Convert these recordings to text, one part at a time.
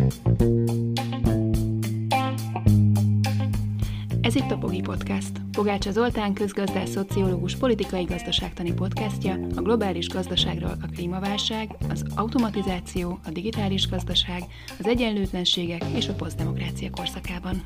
Ez itt a Pogi Podcast. Pogácsa Zoltán közgazdász, szociológus, politikai gazdaságtani podcastja a globális gazdaságról a klímaválság, az automatizáció, a digitális gazdaság, az egyenlőtlenségek és a posztdemokrácia korszakában.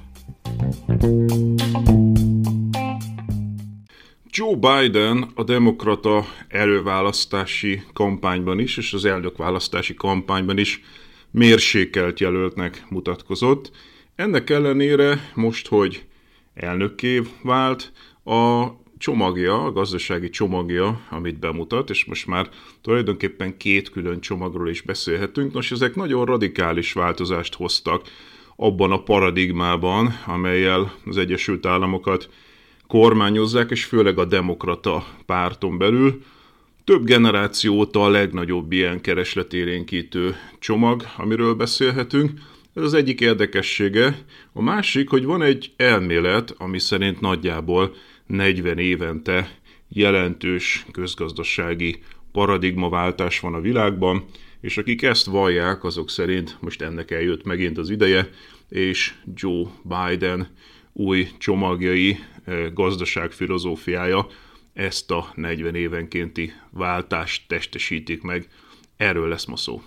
Joe Biden a demokrata előválasztási kampányban is, és az elnökválasztási kampányban is mérsékelt jelöltnek mutatkozott. Ennek ellenére most, hogy elnökké vált, a gazdasági csomagja, amit bemutat, és most már tulajdonképpen két külön csomagról is beszélhetünk. Nos, ezek nagyon radikális változást hoztak abban a paradigmában, amellyel az Egyesült Államokat kormányozzák, és főleg a demokrata párton belül. Több generáció óta a legnagyobb ilyen keresletélénkítő csomag, amiről beszélhetünk. Ez az egyik érdekessége. A másik, hogy van egy elmélet, ami szerint nagyjából 40 évente jelentős közgazdasági paradigmaváltás van a világban, és akik ezt vallják, azok szerint most ennek eljött megint az ideje, és Joe Biden új csomagjai, gazdaságfilozófiája ezt a 40 évenkénti váltást testesítik meg. Erről lesz ma szó.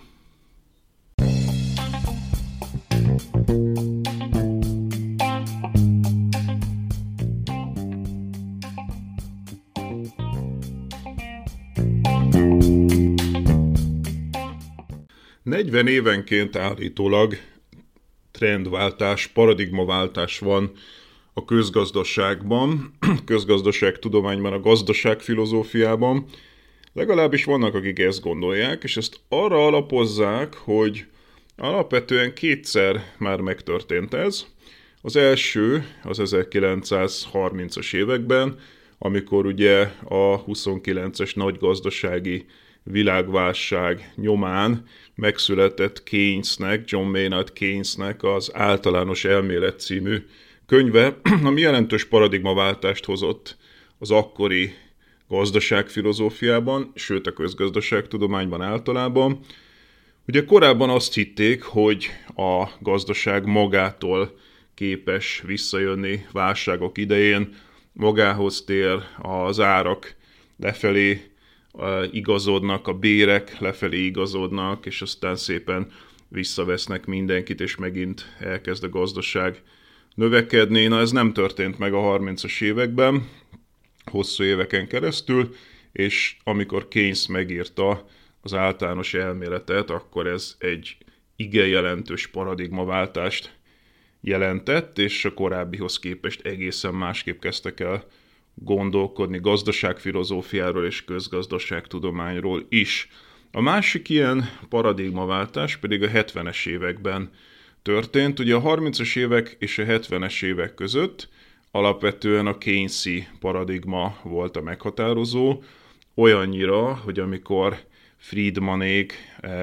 ...40 évenként állítólag trendváltás, paradigmaváltás van a közgazdaságban, közgazdaságtudományban, a gazdaságfilozófiában. Legalábbis vannak, akik ezt gondolják, és ezt arra alapozzák, hogy alapvetően kétszer már megtörtént ez. Az első az 1930-as években, amikor ugye a 29-es nagy gazdasági világválság nyomán megszületett John Maynard Keynesnek az Általános Elmélet című könyve, ami jelentős paradigmaváltást hozott az akkori gazdaságfilozófiában, sőt a közgazdaságtudományban általában. Ugye korábban azt hitték, hogy a gazdaság magától képes visszajönni válságok idején, magához tér, az árak lefelé igazodnak, a bérek lefelé igazodnak, és aztán szépen visszavesznek mindenkit, és megint elkezd a gazdaság növekedni. Na, ez nem történt meg a 30-as években, hosszú éveken keresztül, és amikor Keynes megírta az általános elméletet, akkor ez egy igen jelentős paradigmaváltást jelentett, és a korábbihoz képest egészen másképp kezdtek el gondolkodni gazdaságfilozófiáról és közgazdaságtudományról is. A másik ilyen paradigmaváltás pedig a 70-es években történt. Ugye a 30-as évek és a 70-es évek között alapvetően a Keynesi paradigma volt a meghatározó, olyannyira, hogy amikor Friedmanék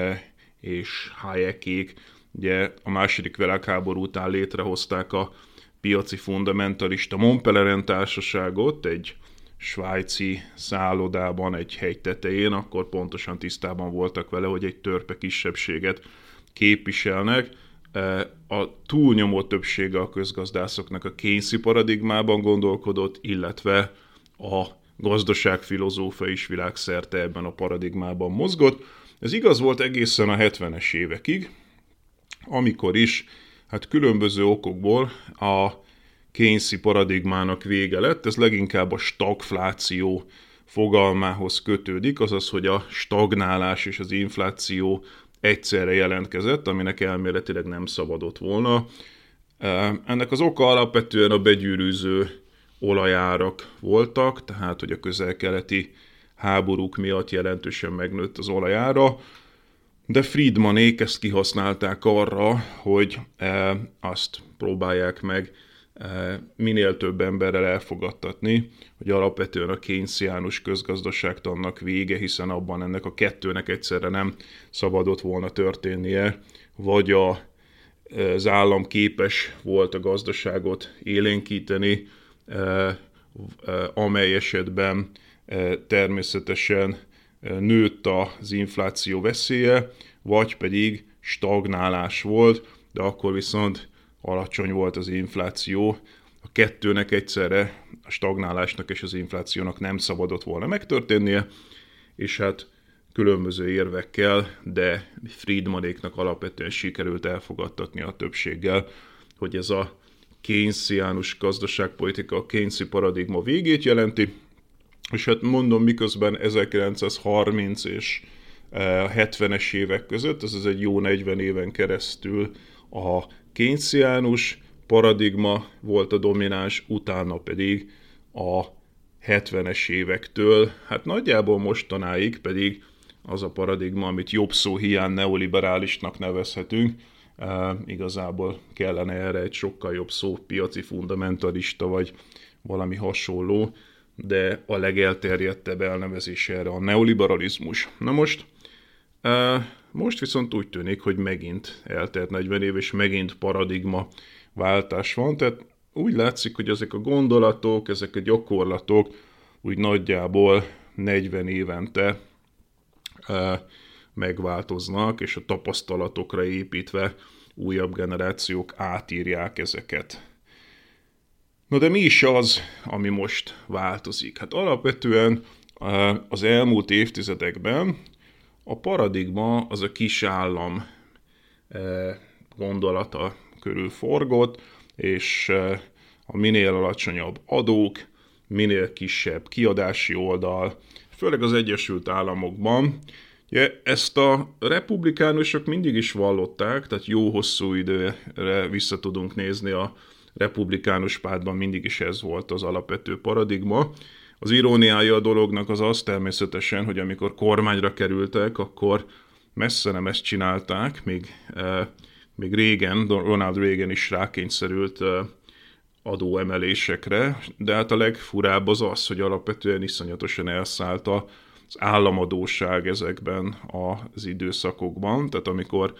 és Hayekék ugye a második világháború után létrehozták a piaci fundamentalista Montpellierin társaságot egy svájci szállodában, egy hegy tetején, akkor pontosan tisztában voltak vele, hogy egy törpe kisebbséget képviselnek. A túlnyomó többsége a közgazdászoknak a Keynesi paradigmában gondolkodott, illetve a gazdaságfilozófia is világszerte ebben a paradigmában mozgott. Ez igaz volt egészen a 70-es évekig, amikor is különböző okokból a Keynesi paradigmának vége lett. Ez leginkább a stagfláció fogalmához kötődik, azaz, hogy a stagnálás és az infláció egyszerre jelentkezett, aminek elméletileg nem szabadott volna. Ennek az oka alapvetően a begyűrűző olajárak voltak, tehát hogy a közel-keleti háborúk miatt jelentősen megnőtt az olajára, de Friedmanék ezt kihasználták arra, hogy azt próbálják meg minél több emberrel elfogadtatni, hogy alapvetően a keynesiánus közgazdaságtannak vége, hiszen abban ennek a kettőnek egyszerre nem szabadott volna történnie, vagy az állam képes volt a gazdaságot élénkíteni, amely esetben természetesen nőtt az infláció veszélye, vagy pedig stagnálás volt, de akkor viszont alacsony volt az infláció. A kettőnek egyszerre, a stagnálásnak és az inflációnak nem szabadott volna megtörténnie, és hát különböző érvekkel, de Friedmanéknak alapvetően sikerült elfogadtatni a többséggel, hogy ez a keynesiánus gazdaságpolitika, a Keynesi paradigma végét jelenti, és hát mondom, miközben 1930 és 70-es évek között, ez egy jó 40 éven keresztül a keynesiánus paradigma volt a domináns, utána pedig a 70-es évektől, hát nagyjából mostanáig pedig az a paradigma, amit jobb szó hiány neoliberálisnak nevezhetünk, igazából kellene erre egy sokkal jobb szó, piaci fundamentalista vagy valami hasonló, de a legelterjedtebb elnevezés erre a neoliberalizmus. Na most viszont úgy tűnik, hogy megint eltelt 40 év, és megint paradigma váltás van, tehát úgy látszik, hogy ezek a gondolatok, ezek a gyakorlatok úgy nagyjából 40 évente megváltoznak, és a tapasztalatokra építve újabb generációk átírják ezeket. Na de mi is az, ami most változik? Hát alapvetően az elmúlt évtizedekben a paradigma az a kis állam gondolata körül forgott, és a minél alacsonyabb adók, minél kisebb kiadási oldal, főleg az Egyesült Államokban. Ugye, ezt a republikánusok mindig is vallották, tehát jó hosszú időre vissza tudunk nézni, a republikánus pártban mindig is ez volt az alapvető paradigma. Az iróniája a dolognak az természetesen, hogy amikor kormányra kerültek, akkor messze nem ezt csinálták, még régen, Ronald Reagan is rákényszerült adóemelésekre, de hát a legfurább az, hogy alapvetően iszonyatosan elszállt az államadósság ezekben az időszakokban, tehát amikor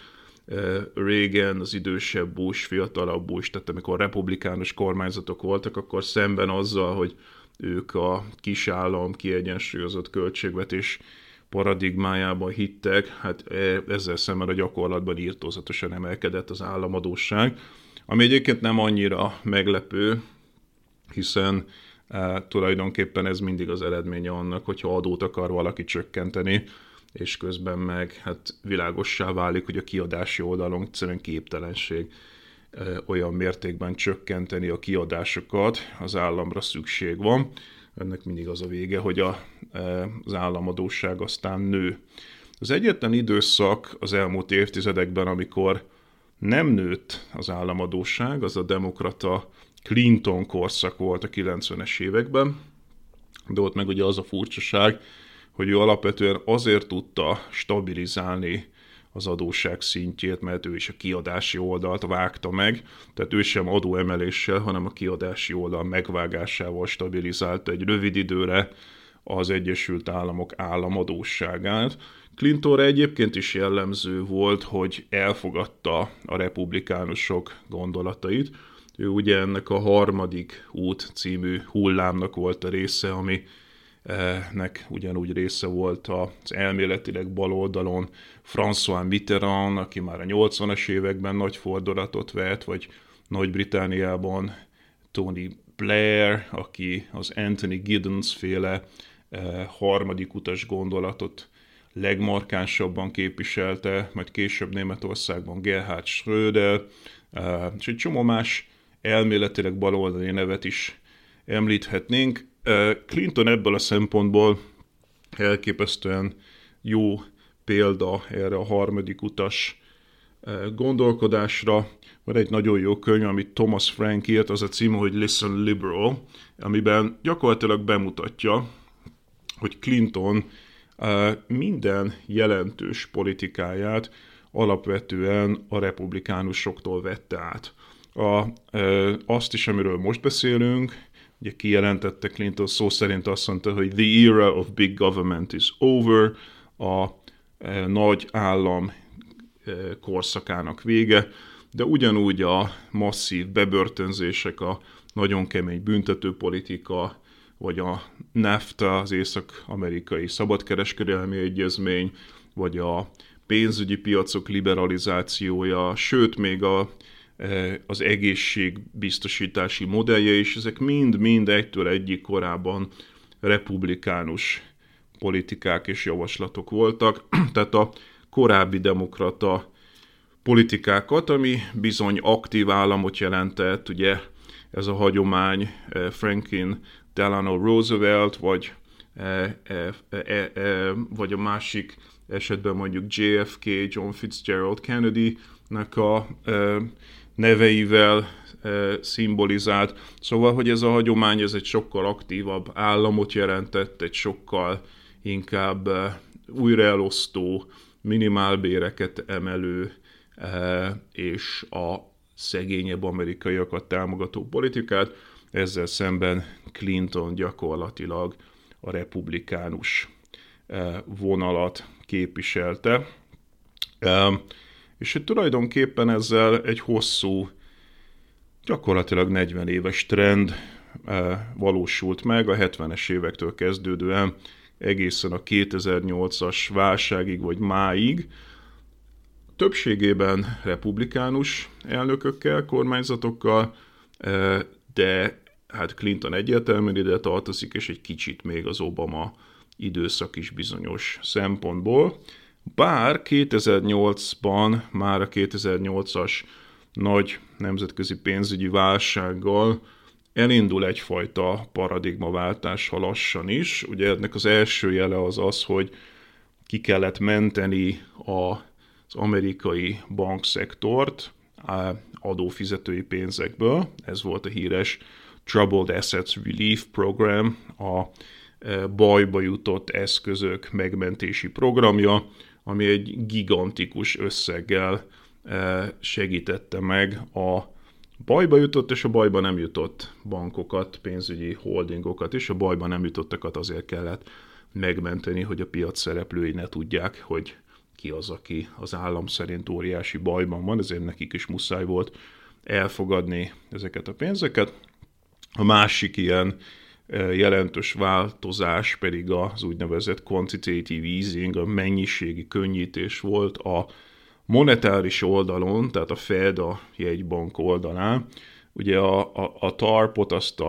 Reagan, az idősebb Bush, fiatalabb Bush, tehát amikor republikánus kormányzatok voltak, akkor szemben azzal, hogy ők a kisállam kiegyensúlyozott költségvetés paradigmájában hittek, hát ezzel szemben a gyakorlatban irtózatosan emelkedett az államadósság, ami egyébként nem annyira meglepő, hiszen tulajdonképpen ez mindig az eredménye annak, hogyha adót akar valaki csökkenteni, és közben meg hát világossá válik, hogy a kiadási oldalon egyszerűen képtelenség olyan mértékben csökkenteni a kiadásokat, az államra szükség van. Ennek mindig az a vége, hogy az államadósság aztán nő. Az egyetlen időszak az elmúlt évtizedekben, amikor nem nőtt az államadósság, az a demokrata Clinton korszak volt a 90-es években, de ott meg ugye az a furcsaság, hogy ő alapvetően azért tudta stabilizálni az adósság szintjét, mert ő is a kiadási oldalt vágta meg, tehát ő sem adóemeléssel, hanem a kiadási oldal megvágásával stabilizálta egy rövid időre az Egyesült Államok államadósságát. Clintonra egyébként is jellemző volt, hogy elfogadta a republikánusok gondolatait. Ő ugye ennek a harmadik út című hullámnak volt a része, ami nek ugyanúgy része volt az elméletileg baloldalon François Mitterrand, aki már a 80-as években nagy fordulatot vett, vagy Nagy-Britanniában Tony Blair, aki az Anthony Giddens féle harmadik utas gondolatot legmarkánsabban képviselte, majd később Németországban Gerhard Schröder, és egy csomó más elméletileg baloldali nevet is említhetnénk. Clinton ebből a szempontból elképesztően jó példa erre a harmadik utas gondolkodásra. Van egy nagyon jó könyv, amit Thomas Frank írt, az a címe, hogy Listen Liberal, amiben gyakorlatilag bemutatja, hogy Clinton minden jelentős politikáját alapvetően a republikánusoktól vette át. Azt is, amiről most beszélünk, ugye kijelentette Clinton, szó szerint azt mondta, hogy the era of big government is over, a nagy állam korszakának vége, de ugyanúgy a masszív bebörtönzések, a nagyon kemény büntetőpolitika, vagy a NAFTA, az észak-amerikai szabadkereskedelmi egyezmény, vagy a pénzügyi piacok liberalizációja, sőt még az egészségbiztosítási modellje, és ezek mind egytől egyik korábban republikánus politikák és javaslatok voltak. Tehát a korábbi demokrata politikákat, ami bizony aktív államot jelentett, ugye ez a hagyomány Franklin Delano Roosevelt, vagy a másik esetben mondjuk JFK, John Fitzgerald Kennedy-nek a neveivel szimbolizált. Szóval, hogy ez a hagyomány, ez egy sokkal aktívabb államot jelentett, egy sokkal inkább újraelosztó, minimálbéreket emelő és a szegényebb amerikaiakat támogató politikát. Ezzel szemben Clinton gyakorlatilag a republikánus vonalat képviselte. És tulajdonképpen ezzel egy hosszú, gyakorlatilag 40 éves trend valósult meg a 70-es évektől kezdődően egészen a 2008-as válságig vagy máig. Többségében republikánus elnökökkel, kormányzatokkal, de hát Clinton egyértelműen ide tartozik, és egy kicsit még az Obama időszak is bizonyos szempontból. Bár 2008-ban, már a 2008-as nagy nemzetközi pénzügyi válsággal elindul egyfajta paradigmaváltás, ha lassan is. Ugye ennek az első jele az, hogy ki kellett menteni az amerikai bankszektort adófizetői pénzekből. Ez volt a híres Troubled Assets Relief Program, a bajba jutott eszközök megmentési programja, ami egy gigantikus összeggel segítette meg a bajba jutott és a bajba nem jutott bankokat, pénzügyi holdingokat, és a bajba nem jutottakat azért kellett megmenteni, hogy a piac szereplői ne tudják, hogy ki az, aki az állam szerint óriási bajban van, ezért nekik is muszáj volt elfogadni ezeket a pénzeket. A másik ilyen jelentős változás pedig az úgynevezett quantitative easing, a mennyiségi könnyítés volt a monetáris oldalon, tehát a Fed, a jegybank oldalán. Ugye a TARP-ot azt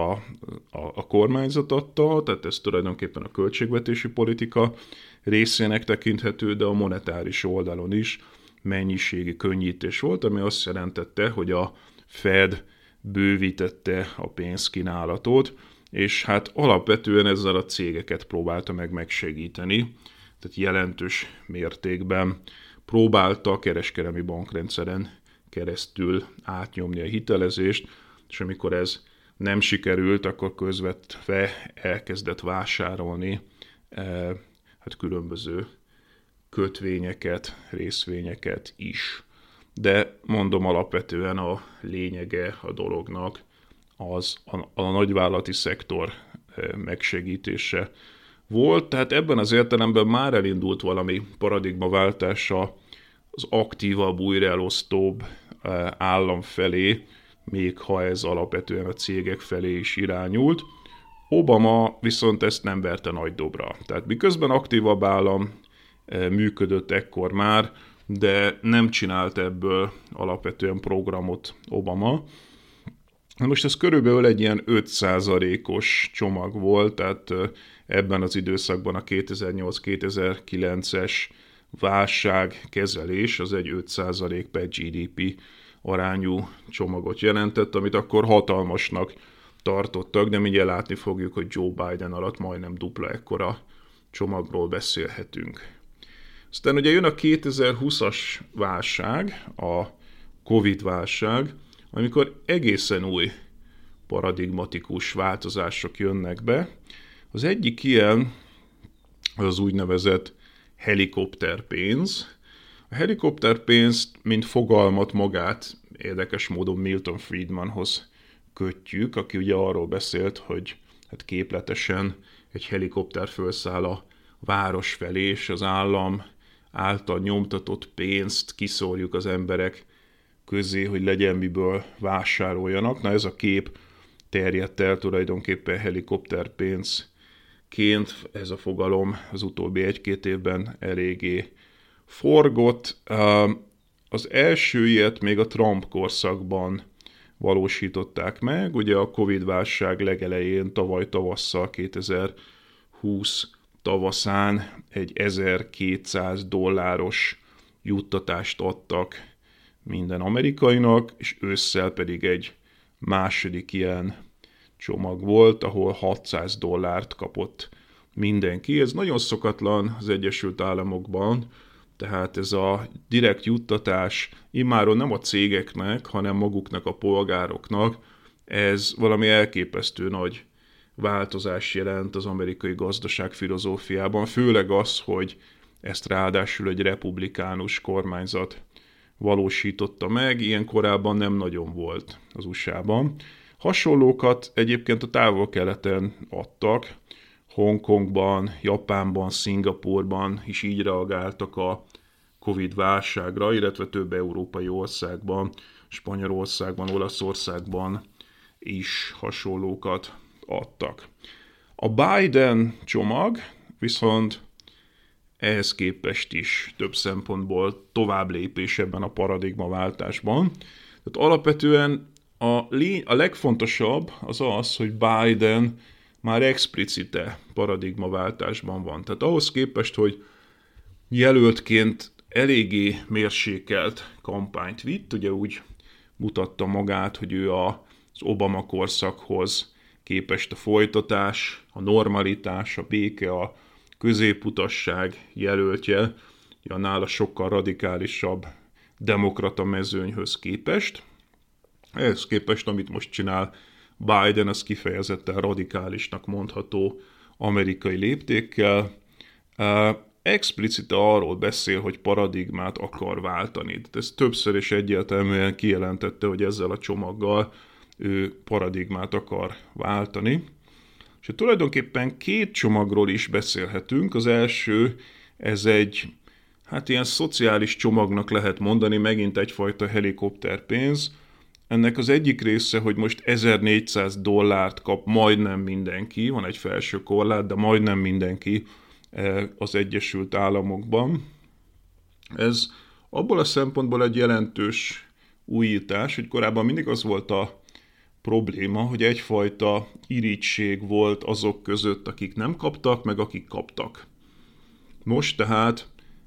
a kormányzat adta, tehát ez tulajdonképpen a költségvetési politika részének tekinthető, de a monetáris oldalon is mennyiségi könnyítés volt, ami azt jelentette, hogy a Fed bővítette a pénzkínálatot, és hát alapvetően ezzel a cégeket próbálta meg megsegíteni, tehát jelentős mértékben próbálta a kereskedelmi bankrendszeren keresztül átnyomni a hitelezést, és amikor ez nem sikerült, akkor közvetve elkezdett vásárolni hát különböző kötvényeket, részvényeket is. De mondom, alapvetően a lényege a dolognak az a nagyvállalati szektor megsegítése volt, tehát ebben az értelemben már elindult valami paradigmaváltás az aktívabb, újraelosztóbb állam felé, még ha ez alapvetően a cégek felé is irányult. Obama viszont ezt nem verte nagy dobra. Tehát miközben aktívabb állam működött ekkor már, de nem csinált ebből alapvetően programot Obama. Most ez körülbelül egy ilyen 5%-os csomag volt, tehát ebben az időszakban a 2008-2009-es válságkezelés az egy 5% per GDP arányú csomagot jelentett, amit akkor hatalmasnak tartottak, de mindjárt látni fogjuk, hogy Joe Biden alatt majdnem dupla ekkora csomagról beszélhetünk. Aztán ugye jön a 2020-as válság, a Covid-válság, amikor egészen új paradigmatikus változások jönnek be. Az egyik ilyen az úgynevezett helikopterpénz. A helikopterpénzt, mint fogalmat magát érdekes módon Milton Friedmanhoz kötjük, aki ugye arról beszélt, hogy hát képletesen egy helikopter felszáll a város felé, és az állam által nyomtatott pénzt kiszórjuk az emberek közé, hogy legyen miből vásároljanak. Na ez a kép terjedt el tulajdonképpen helikopterpénzként, ez a fogalom az utóbbi 1-2 évben eléggé forgott. Az első ilyet még a Trump korszakban valósították meg, ugye a Covid-válság legelején, tavaly tavasszal, 2020 tavaszán egy $1200 juttatást adtak minden amerikainak, és ősszel pedig egy második ilyen csomag volt, ahol $600 kapott mindenki. Ez nagyon szokatlan az Egyesült Államokban, tehát ez a direkt juttatás immáron nem a cégeknek, hanem maguknak a polgároknak, ez valami elképesztő nagy változás jelent az amerikai gazdaság filozófiában, főleg az, hogy ezt ráadásul egy republikánus kormányzat valósította meg, ilyen korábban nem nagyon volt az USA-ban. Hasonlókat egyébként a távol-keleten adtak, Hongkongban, Japánban, Szingapurban is így reagáltak a Covid-válságra, illetve több európai országban, Spanyolországban, Olaszországban is hasonlókat adtak. A Biden csomag viszont ehhez képest is több szempontból tovább lépés ebben a paradigmaváltásban. Tehát alapvetően a legfontosabb az az, hogy Biden már explicite paradigmaváltásban van. Tehát ahhoz képest, hogy jelöltként eléggé mérsékelt kampányt vitt, ugye úgy mutatta magát, hogy ő az Obama korszakhoz képest a folytatás, a normalitás, a béke, a középutasság jelöltje, a nála sokkal radikálisabb demokrata mezőnyhöz képest. Ehhez képest, amit most csinál Biden, az kifejezetten radikálisnak mondható amerikai léptékkel. Explicite arról beszél, hogy paradigmát akar váltani. De ez többször is egyértelműen kijelentette, hogy ezzel a csomaggal ő paradigmát akar váltani. És tulajdonképpen két csomagról is beszélhetünk. Az első, ez egy, ilyen szociális csomagnak lehet mondani, megint egyfajta helikopterpénz. Ennek az egyik része, hogy most $1400 kap majdnem mindenki, van egy felső korlát, de majdnem mindenki az Egyesült Államokban. Ez abból a szempontból egy jelentős újítás, hogy korábban mindig az volt a probléma, hogy egyfajta irigység volt azok között, akik nem kaptak, meg akik kaptak. Most tehát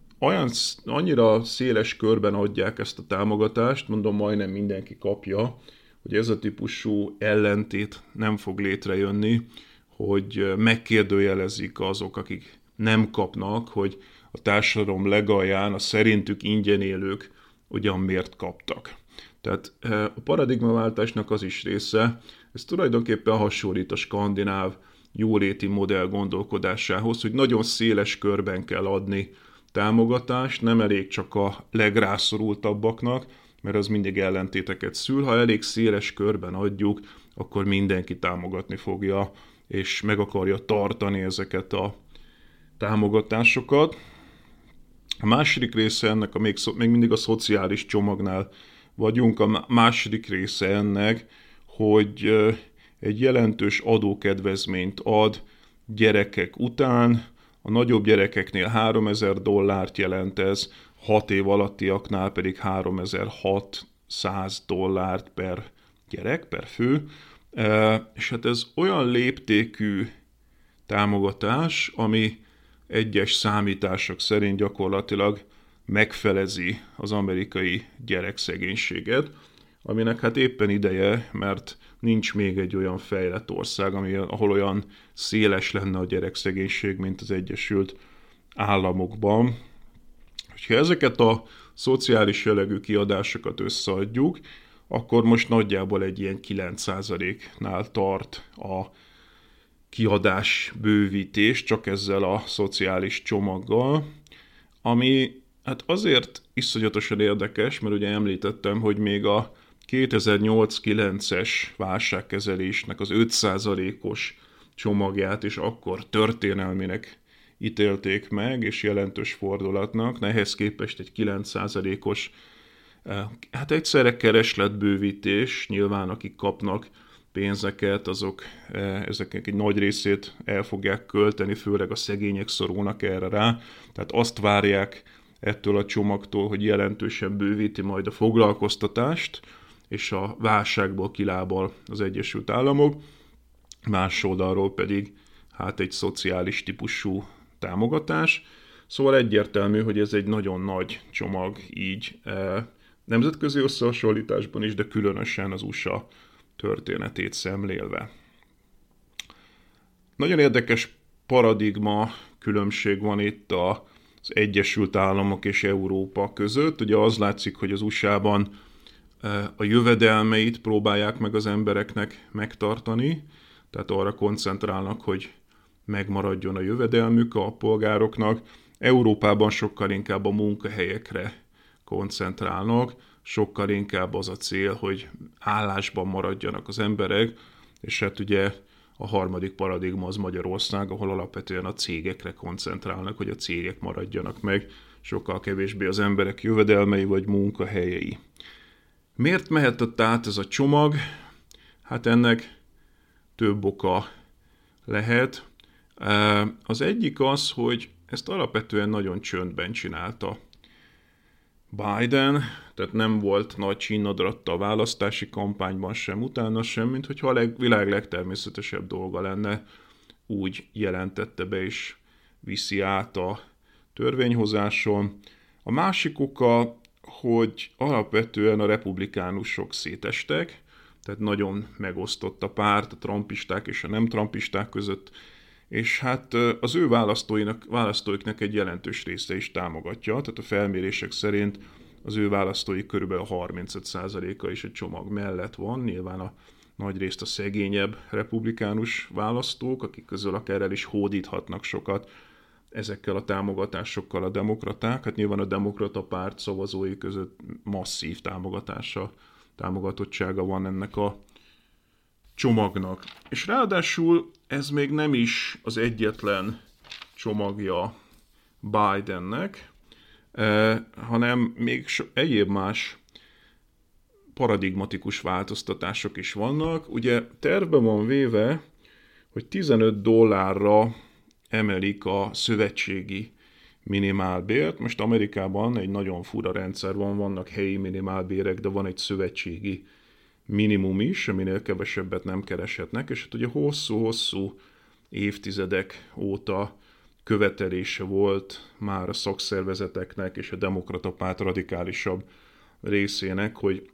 annyira széles körben adják ezt a támogatást, mondom, majdnem mindenki kapja, hogy ez a típusú ellentét nem fog létrejönni, hogy megkérdőjelezik azok, akik nem kapnak, hogy a társadalom legalján a szerintük ingyen élők ugyan miért kaptak. Tehát a paradigmaváltásnak az is része, ez tulajdonképpen hasonlít a skandináv jóléti modell gondolkodásához, hogy nagyon széles körben kell adni támogatást, nem elég csak a legrászorultabbaknak, mert az mindig ellentéteket szül. Ha elég széles körben adjuk, akkor mindenki támogatni fogja, és meg akarja tartani ezeket a támogatásokat. A második része ennek, még mindig a szociális csomagnál vagyunk, a második része ennek, hogy egy jelentős adókedvezményt ad gyerekek után, a nagyobb gyerekeknél $3000 jelent ez, 6 év alattiaknál pedig $3600 per gyerek, per fő. És hát ez olyan léptékű támogatás, ami egyes számítások szerint gyakorlatilag megfelezi az amerikai gyerekszegénységet, aminek hát éppen ideje, mert nincs még egy olyan fejlett ország, ahol olyan széles lenne a gyerekszegénység, mint az Egyesült Államokban. Ha ezeket a szociális jellegű kiadásokat összeadjuk, akkor most nagyjából egy ilyen 9%-nál tart a kiadás bővítés, csak ezzel a szociális csomaggal, ami hát azért iszonyatosan érdekes, mert ugye említettem, hogy még a 2008-9-es válságkezelésnek az 5%-os csomagját is akkor történelmének ítélték meg, és jelentős fordulatnak, ehhez képest egy 9%-os, hát egyszerre keresletbővítés, nyilván akik kapnak pénzeket, azok ezeknek egy nagy részét el fogják költeni, főleg a szegények szorulnak erre rá, tehát azt várják ettől a csomagtól, hogy jelentősen bővíti majd a foglalkoztatást, és a válságból kilábal az Egyesült Államok, más oldalról pedig hát egy szociális típusú támogatás. Szóval egyértelmű, hogy ez egy nagyon nagy csomag így nemzetközi összehasonlításban is, de különösen az USA történetét szemlélve. Nagyon érdekes paradigma különbség van itt az Egyesült Államok és Európa között. Ugye az látszik, hogy az USA-ban a jövedelmeit próbálják meg az embereknek megtartani, tehát arra koncentrálnak, hogy megmaradjon a jövedelmük a polgároknak. Európában sokkal inkább a munkahelyekre koncentrálnak, sokkal inkább az a cél, hogy állásban maradjanak az emberek, és hát ugye a harmadik paradigma az Magyarország, ahol alapvetően a cégekre koncentrálnak, hogy a cégek maradjanak meg, sokkal kevésbé az emberek jövedelmei vagy munkahelyei. Miért mehetett át ez a csomag? Hát ennek több oka lehet. Az egyik az, hogy ezt alapvetően nagyon csöndben csinálta Biden, tehát nem volt nagy csínadratta a választási kampányban sem, utána sem, mint hogyha a világ legtermészetesebb dolga lenne, úgy jelentette be és viszi át a törvényhozáson. A másik oka, hogy alapvetően a republikánusok szétestek, tehát nagyon megosztott a párt, a trumpisták és a nem trumpisták között, és hát az ő választóiknak egy jelentős része is támogatja, tehát a felmérések szerint az ő választóik körülbelül 35%-a is egy csomag mellett van, nyilván a nagy részt a szegényebb republikánus választók, akik közül akár el is hódíthatnak sokat ezekkel a támogatásokkal a demokraták. Hát nyilván a demokrata párt szavazói között masszív támogatottsága van ennek a csomagnak. És ráadásul ez még nem is az egyetlen csomagja Bidennek, hanem még egyéb más paradigmatikus változtatások is vannak. Ugye tervbe van véve, hogy $15 emelik a szövetségi minimálbért. Most Amerikában egy nagyon fura rendszer van, vannak helyi minimálbérek, de van egy szövetségi minimum is, aminél kevesebbet nem kereshetnek, és hát ugye hosszú-hosszú évtizedek óta követelése volt már a szakszervezeteknek és a demokrata párt radikálisabb részének, hogy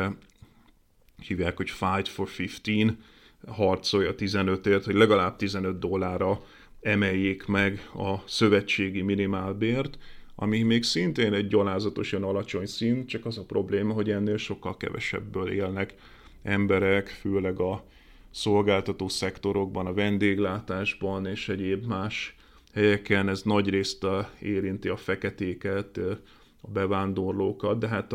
hívják, hogy Fight for 15, harcolja 15-ért, hogy legalább $15 emeljék meg a szövetségi minimálbért, ami még szintén egy gyalázatosan alacsony szint, csak az a probléma, hogy ennél sokkal kevesebből élnek emberek, főleg a szolgáltató szektorokban, a vendéglátásban és egyéb más helyeken. Ez nagyrészt érinti a feketéket, a bevándorlókat, de hát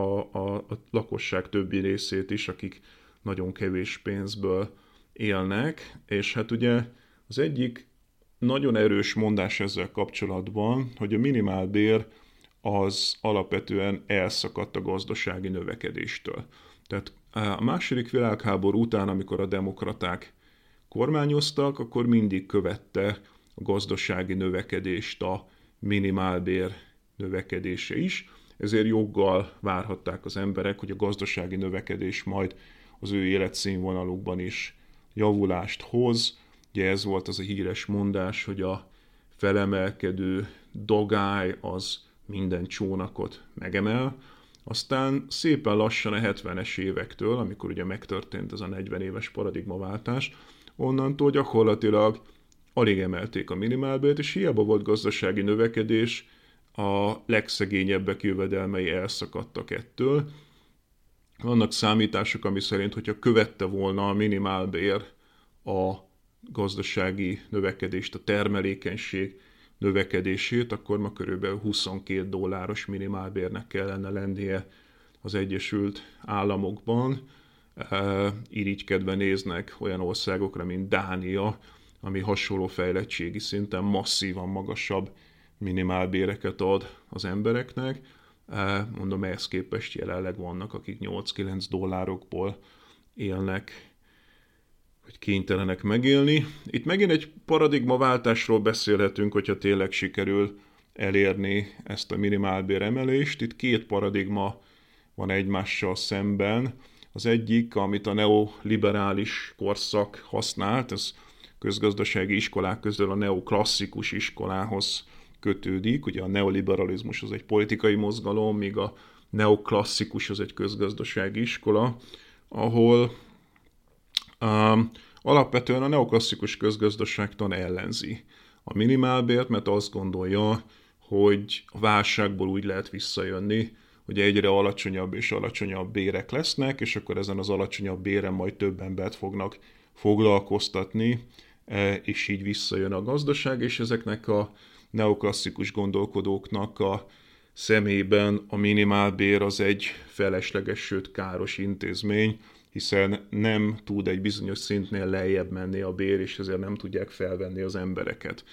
a lakosság többi részét is, akik nagyon kevés pénzből élnek, és hát ugye az egyik nagyon erős mondás ezzel kapcsolatban, hogy a minimálbér az alapvetően elszakadt a gazdasági növekedéstől. Tehát a második világháború után, amikor a demokraták kormányoztak, akkor mindig követte a gazdasági növekedést a minimálbér növekedése is, ezért joggal várhatták az emberek, hogy a gazdasági növekedés majd az ő életszínvonalukban is javulást hoz. Ugye ez volt az a híres mondás, hogy a felemelkedő dagály az minden csónakot megemel. Aztán szépen lassan a 70-es évektől, amikor ugye megtörtént ez a 40 éves paradigmaváltás, onnantól gyakorlatilag alig emelték a minimálbért, és hiába volt gazdasági növekedés, a legszegényebbek jövedelmei elszakadtak ettől. Vannak számítások, ami szerint, hogyha követte volna a minimálbér a gazdasági növekedést, a termelékenység növekedését, akkor ma körülbelül $22 minimálbérnek kellene lennie az Egyesült Államokban. Irigykedve néznek olyan országokra, mint Dánia, ami hasonló fejlettségi szinten masszívan magasabb minimálbéreket ad az embereknek. Mondom, ehhez képest jelenleg vannak, akik $8-9 élnek, hogy kénytelenek megélni. Itt megint egy paradigmaváltásról beszélhetünk, hogyha tényleg sikerül elérni ezt a minimálbér emelést. Itt két paradigma van egymással szemben. Az egyik, amit a neoliberális korszak használt, ez közgazdasági iskolák közül a neoklasszikus iskolához kötődik. Ugye a neoliberalizmus az egy politikai mozgalom, míg a neoklasszikus az egy közgazdasági iskola, ahol alapvetően a neoklasszikus közgazdaságtan ellenzi a minimálbért, mert azt gondolja, hogy a válságból úgy lehet visszajönni, hogy egyre alacsonyabb és alacsonyabb bérek lesznek, és akkor ezen az alacsonyabb béren majd több embert fognak foglalkoztatni, és így visszajön a gazdaság, és ezeknek a neoklasszikus gondolkodóknak a szemében a minimálbér az egy felesleges, sőt káros intézmény, hiszen nem tud egy bizonyos szintnél lejjebb menni a bér, és ezért nem tudják felvenni az embereket.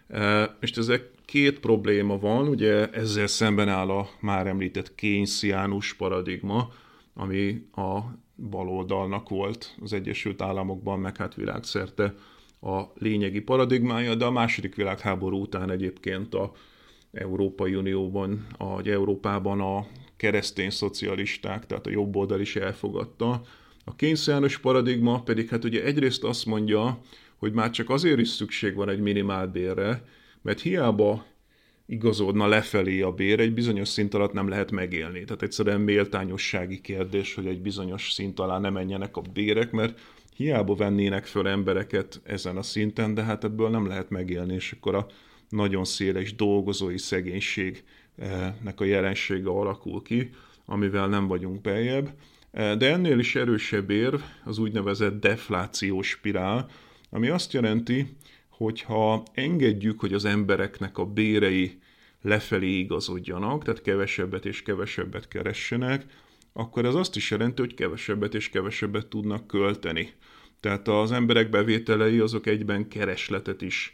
És ezek két probléma van, ugye ezzel szemben áll a már említett keynesiánus paradigma, ami a baloldalnak volt az Egyesült Államokban, meg hát világszerte a lényegi paradigmája, de a második világháború után egyébként a Európai Unióban, Európában a keresztény szocialisták, tehát a jobb oldal is elfogadta. A keynesiánus paradigma pedig hát ugye egyrészt azt mondja, hogy már csak azért is szükség van egy minimálbérre, mert hiába igazodna lefelé a bér, egy bizonyos szint alatt nem lehet megélni. Tehát egyszerűen méltányossági kérdés, hogy egy bizonyos szint alá ne menjenek a bérek, mert hiába vennének föl embereket ezen a szinten, de hát ebből nem lehet megélni, és akkor a nagyon széles dolgozói szegénységnek a jelensége alakul ki, amivel nem vagyunk beljebb. De ennél is erősebb érv az úgynevezett deflációs spirál, ami azt jelenti, hogy ha engedjük, hogy az embereknek a bérei lefelé igazodjanak, tehát kevesebbet és kevesebbet keressenek, akkor ez azt is jelenti, hogy kevesebbet és kevesebbet tudnak költeni. Tehát az emberek bevételei azok egyben keresletet is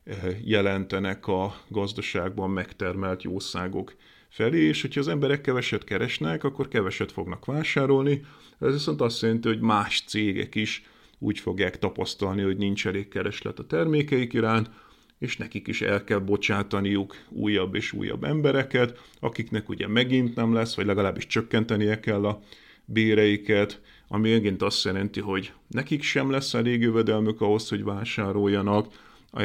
jelentenek a gazdaságban megtermelt jószágok felé, és hogyha az emberek keveset keresnek, akkor keveset fognak vásárolni. Ez viszont azt jelenti, hogy más cégek is úgy fogják tapasztalni, hogy nincs elég kereslet a termékeik iránt, és nekik is el kell bocsátaniuk újabb és újabb embereket, akiknek ugye megint nem lesz, vagy legalábbis csökkentenie kell a béreiket, ami megint azt jelenti, hogy nekik sem lesz elég jövedelmük ahhoz, hogy vásároljanak,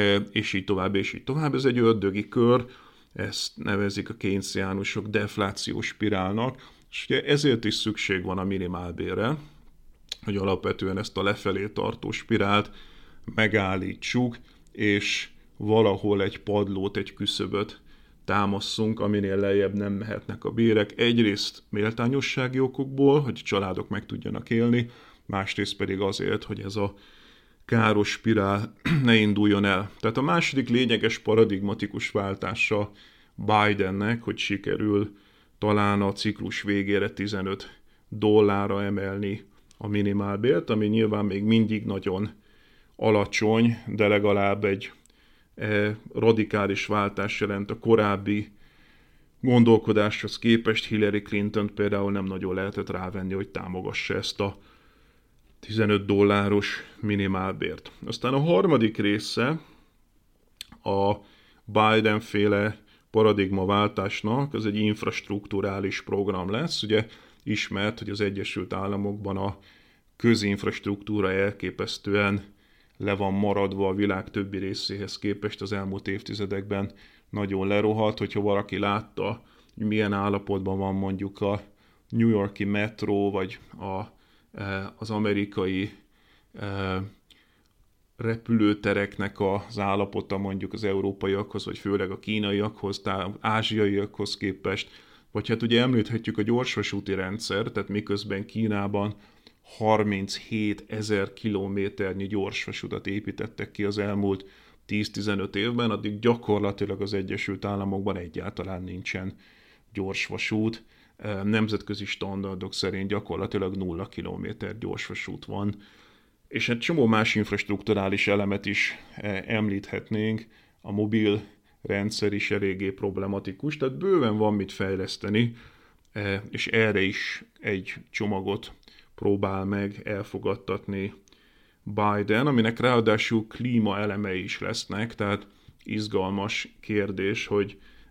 és így tovább, és így tovább. Ez egy ördögi kör, ezt nevezik a keynesiánusok deflációs spirálnak, és ugye ezért is szükség van a minimálbérre, hogy alapvetően ezt a lefelé tartó spirált megállítsuk, és valahol egy padlót, egy küszöböt támasszunk, aminél lejjebb nem mehetnek a bérek. Egyrészt méltányossági okokból, hogy a családok meg tudjanak élni, másrészt pedig azért, hogy ez a káros spirál ne induljon el. Tehát a második lényeges paradigmatikus váltása Bidennek, hogy sikerül talán a ciklus végére $15 emelni a minimálbért, ami nyilván még mindig nagyon alacsony, de legalább egy radikális váltás jelent a korábbi gondolkodáshoz képest. Hillary Clinton például nem nagyon lehetett rávenni, hogy támogassa ezt a $15 minimálbért. Aztán a harmadik része a Biden-féle paradigmaváltásnak, az egy infrastrukturális program lesz. Ugye ismert, hogy az Egyesült Államokban a közinfrastruktúra elképesztően le van maradva a világ többi részéhez képest, az elmúlt évtizedekben nagyon lerohadt. Hogyha valaki látta, hogy milyen állapotban van mondjuk a New York-i metró, vagy az amerikai repülőtereknek az állapota mondjuk az európaiakhoz, vagy főleg a kínaiakhoz, tehát ázsiaiakhoz képest, vagy hát ugye említhetjük a gyorsvasúti rendszer, tehát miközben Kínában 37 000 kilométernyi gyorsvasutat építettek ki az elmúlt 10-15 évben, addig gyakorlatilag az Egyesült Államokban egyáltalán nincsen gyorsvasút. Nemzetközi standardok szerint gyakorlatilag 0 kilométer gyorsvasút van. És egy csomó más infrastrukturális elemet is említhetnénk, a mobil rendszer is eléggé problematikus, tehát bőven van mit fejleszteni, és erre is egy csomagot próbál meg elfogadtatni Biden, aminek ráadásul klímaelemei is lesznek, tehát izgalmas kérdés, hogy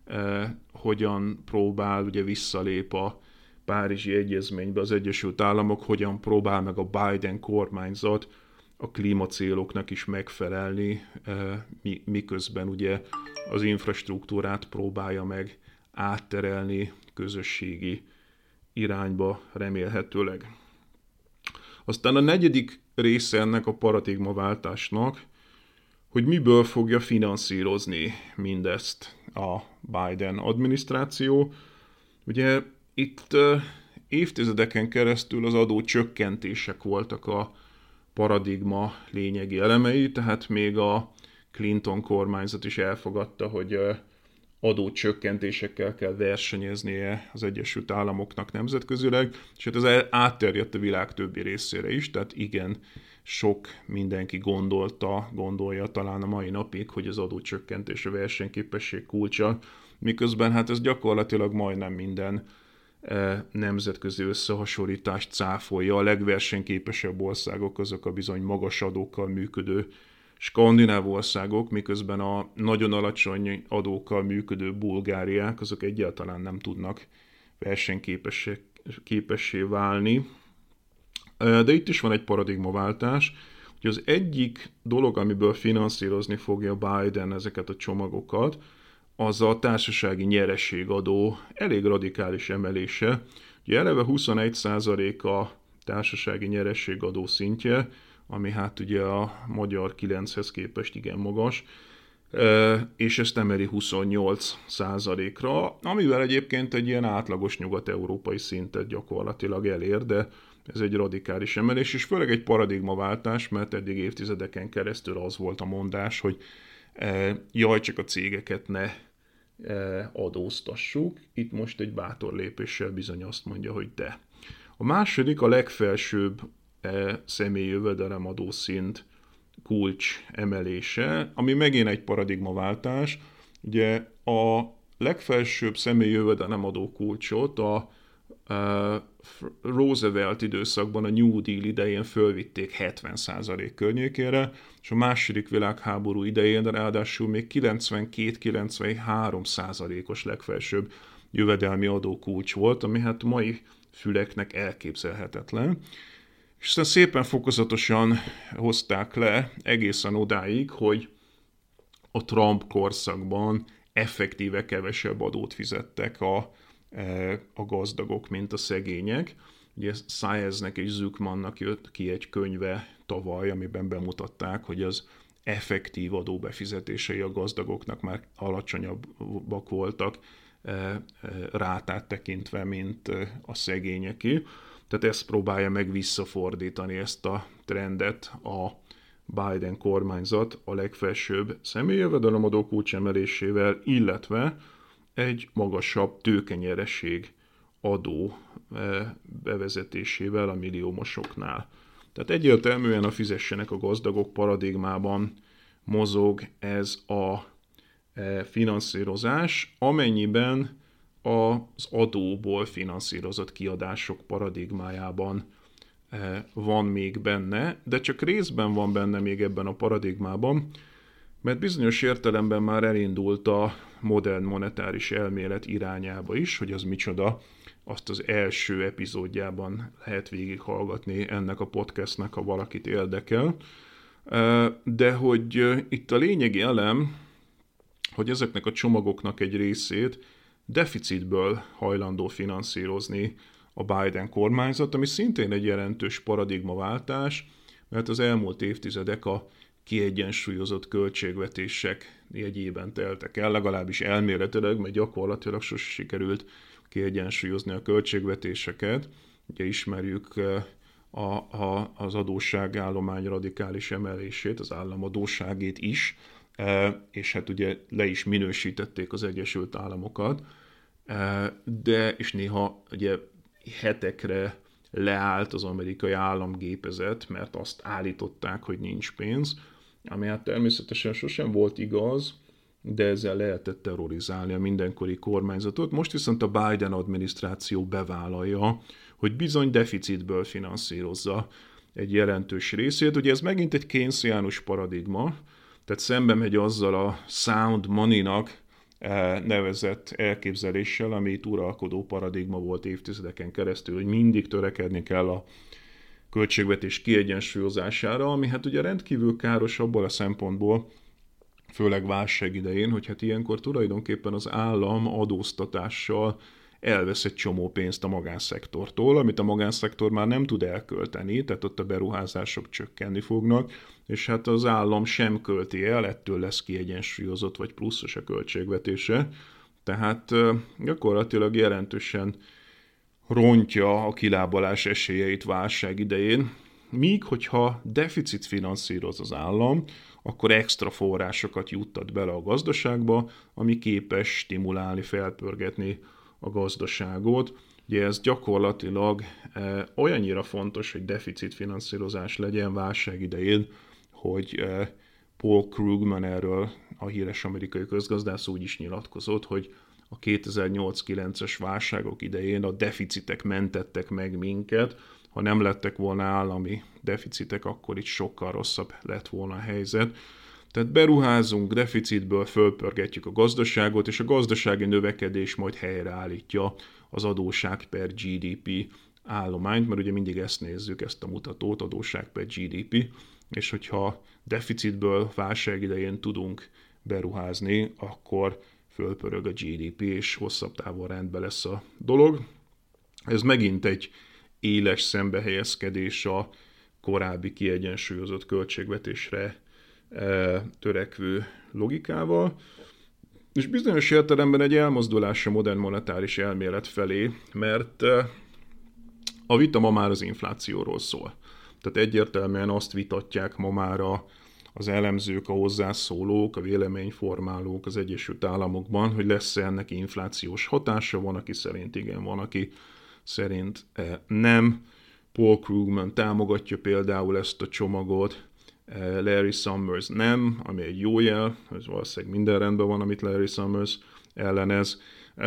hogyan próbál, ugye visszalép a Párizsi Egyezménybe az Egyesült Államok, hogyan próbál meg a Biden kormányzat a klímacéloknak is megfelelni, miközben ugye az infrastruktúrát próbálja meg átterelni közösségi irányba remélhetőleg. Aztán a negyedik része ennek a paradigmaváltásnak, hogy miből fogja finanszírozni mindezt a Biden adminisztráció. Ugye itt évtizedeken keresztül az adócsökkentések voltak a paradigma lényegi elemei, tehát még a Clinton kormányzat is elfogadta, hogy adócsökkentésekkel kell versenyeznie az Egyesült Államoknak nemzetközileg, és hát ez átterjedt a világ többi részére is, tehát igen, sok mindenki gondolja talán a mai napig, hogy az adócsökkentés a versenyképesség kulcsa, miközben hát ez gyakorlatilag majdnem minden nemzetközi összehasonlítást cáfolja. A legversenyképesebb országok azok a bizony magas adókkal működő skandináv országok, miközben a nagyon alacsony adókkal működő bulgáriák, azok egyáltalán nem tudnak versenyképessé válni. De itt is van egy paradigmaváltás, hogy az egyik dolog, amiből finanszírozni fogja Biden ezeket a csomagokat, az a társasági nyereségadó elég radikális emelése. Ugye eleve 21% a társasági nyereségadó szintje, ami hát ugye a magyar 9-hez képest igen magas, és ezt emeli 28%-ra, amivel egyébként egy ilyen átlagos nyugat-európai szintet gyakorlatilag elér, de ez egy radikális emelés, és főleg egy paradigmaváltás, mert eddig évtizedeken keresztül az volt a mondás, hogy jaj, csak a cégeket ne adóztassuk. Itt most egy bátor lépéssel bizony azt mondja, hogy de. A második, a legfelsőbb személyi jövedelemadó szint kulcs emelése, ami megint egy paradigmaváltás. Ugye a legfelsőbb személyi jövedelemadó kulcsot a Roosevelt időszakban, a New Deal idején fölvitték 70% környékére, és a második világháború idején ráadásul még 92-93%-os legfelsőbb jövedelmi adókulcs volt, ami hát mai füleknek elképzelhetetlen. És aztán szépen fokozatosan hozták le egészen odáig, hogy a Trump korszakban effektíve kevesebb adót fizettek a gazdagok, mint a szegények. Ugye Saeznek és Zuckmannak jött ki egy könyve tavaly, amiben bemutatták, hogy az effektív adóbefizetései a gazdagoknak már alacsonyabbak voltak rátát tekintve, mint a szegényeké. Tehát ezt próbálja meg visszafordítani, ezt a trendet a Biden kormányzat a legfelsőbb személyjövedelemadó kulcs emelésével, illetve egy magasabb tőkenyereség adó bevezetésével a milliómosoknál. Tehát egyértelműen a fizessenek a gazdagok paradigmában mozog ez a finanszírozás, amennyiben az adóból finanszírozott kiadások paradigmájában van még benne, de csak részben van benne még ebben a paradigmában, mert bizonyos értelemben már elindult a modern monetáris elmélet irányába is, hogy az micsoda, azt az első epizódjában lehet végighallgatni ennek a podcastnek, ha valakit érdekel. De hogy itt a lényegi elem, hogy ezeknek a csomagoknak egy részét deficitből hajlandó finanszírozni a Biden kormányzat, ami szintén egy jelentős paradigmaváltás, mert az elmúlt évtizedek a kiegyensúlyozott költségvetések jegyében teltek el, legalábbis elméletileg, mert gyakorlatilag sose sikerült kiegyensúlyozni a költségvetéseket. Ugye ismerjük az adósságállomány radikális emelését, az államadósságét is, és hát ugye le is minősítették az Egyesült Államokat, és néha ugye hetekre leállt az amerikai államgépezet, mert azt állították, hogy nincs pénz, ami hát természetesen sosem volt igaz, de ezzel lehetett terrorizálni a mindenkori kormányzatot. Most viszont a Biden adminisztráció bevállalja, hogy bizony deficitből finanszírozza egy jelentős részét. Ugye ez megint egy keynesiánus paradigma, tehát szembe megy azzal a sound money-nak nevezett elképzeléssel, ami itt uralkodó paradigma volt évtizedeken keresztül, hogy mindig törekedni kell a költségvetés kiegyensúlyozására, ami hát ugye rendkívül káros abból a szempontból, főleg válság idején, hogy hát ilyenkor tulajdonképpen az állam adóztatással elvesz egy csomó pénzt a magánszektortól, amit a magánszektor már nem tud elkölteni, tehát ott a beruházások csökkenni fognak, és hát az állam sem költi el, ettől lesz kiegyensúlyozott vagy pluszos a költségvetése. Tehát gyakorlatilag jelentősen rontja a kilábalás esélyeit válság idején, míg hogyha deficit finanszíroz az állam, akkor extra forrásokat juttat bele a gazdaságba, ami képes stimulálni, felpörgetni a gazdaságot. Ugye ez gyakorlatilag olyannyira fontos, hogy deficitfinanszírozás legyen válság idején, hogy Paul Krugman, erről a híres amerikai közgazdász úgy is nyilatkozott, hogy a 2008-9-es válságok idején a deficitek mentettek meg minket, ha nem lettek volna állami deficitek, akkor itt sokkal rosszabb lett volna a helyzet. Tehát beruházunk, deficitből fölpörgetjük a gazdaságot, és a gazdasági növekedés majd helyreállítja az adósság per GDP állományt, mert ugye mindig ezt nézzük, ezt a mutatót, adósság per GDP, és hogyha deficitből válság idején tudunk beruházni, akkor fölpörög a GDP, és hosszabb távon rendben lesz a dolog. Ez megint egy éles szembehelyezkedés a korábbi kiegyensúlyozott költségvetésre törekvő logikával, és bizonyos értelemben egy elmozdulás a modern monetáris elmélet felé, mert a vita ma már az inflációról szól. Tehát egyértelműen azt vitatják ma már az elemzők, a hozzászólók, a véleményformálók az Egyesült Államokban, hogy lesz-e ennek inflációs hatása, van, aki szerint igen, van, aki szerint nem. Paul Krugman támogatja például ezt a csomagot, Larry Summers nem, ami egy jó jel, ez valószínűleg minden rendben van, amit Larry Summers ellenez,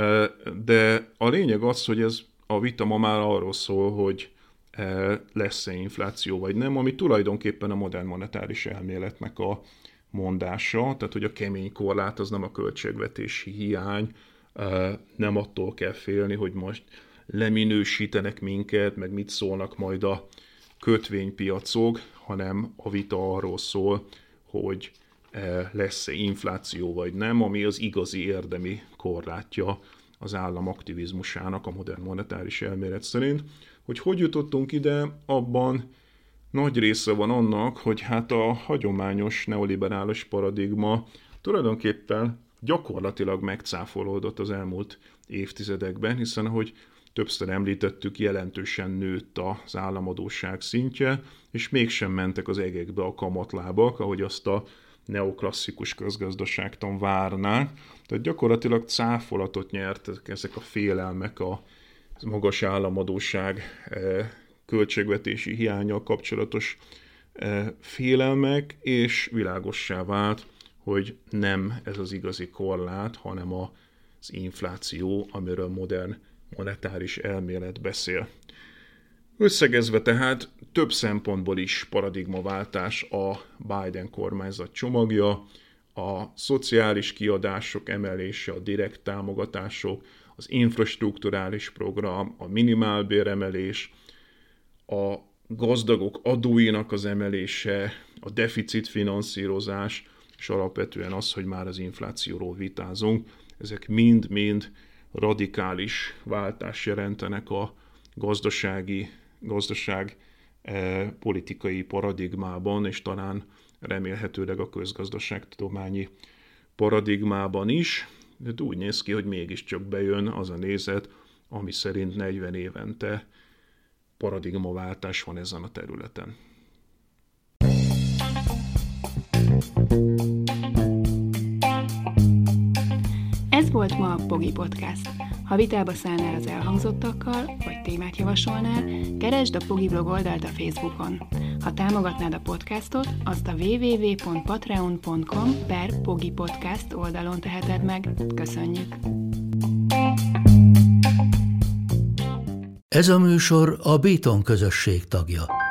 de a lényeg az, hogy ez a vita ma már arról szól, hogy lesz-e infláció vagy nem, ami tulajdonképpen a modern monetáris elméletnek a mondása, tehát hogy a kemény korlát az nem a költségvetési hiány, nem attól kell félni, hogy most leminősítenek minket, meg mit szólnak majd a kötvénypiacok, hanem a vita arról szól, hogy lesz-e infláció vagy nem, ami az igazi érdemi korlátja az állam aktivizmusának a modern monetáris elmélet szerint. Hogy jutottunk ide, abban nagy része van annak, hogy hát a hagyományos neoliberális paradigma tulajdonképpen gyakorlatilag megcáfolódott az elmúlt évtizedekben, hiszen ahogy többször említettük, jelentősen nőtt az államadósság szintje, és mégsem mentek az egekbe a kamatlábak, ahogy azt a neoklasszikus közgazdaságtan várnák. Tehát gyakorlatilag cáfolatot nyertek ezek a félelmek, a magas államadósság költségvetési hiánnyal kapcsolatos félelmek, és világossá vált, hogy nem ez az igazi korlát, hanem az infláció, amiről modern monetáris elmélet beszél. Összegezve tehát több szempontból is paradigmaváltás a Biden kormányzat csomagja, a szociális kiadások emelése, a direkt támogatások, az infrastrukturális program, a minimálbéremelés, a gazdagok adóinak az emelése, a deficitfinanszírozás, és alapvetően az, hogy már az inflációról vitázunk. Ezek mind-mind radikális váltást jelentenek a gazdaság politikai paradigmában, és talán remélhetőleg a közgazdaságtudományi paradigmában is, de úgy néz ki, hogy mégiscsak bejön az a nézet, ami szerint 40 évente paradigmaváltás van ezen a területen. Ez volt ma a Pogi Podcast. Ha vitába szállnál az elhangzottakkal, vagy témát javasolnál, keresd a Pogi blog oldalt a Facebookon. Ha támogatnád a podcastot, azt a www.patreon.com/pogipodcast oldalon teheted meg. Köszönjük! Ez a műsor a Béton közösség tagja.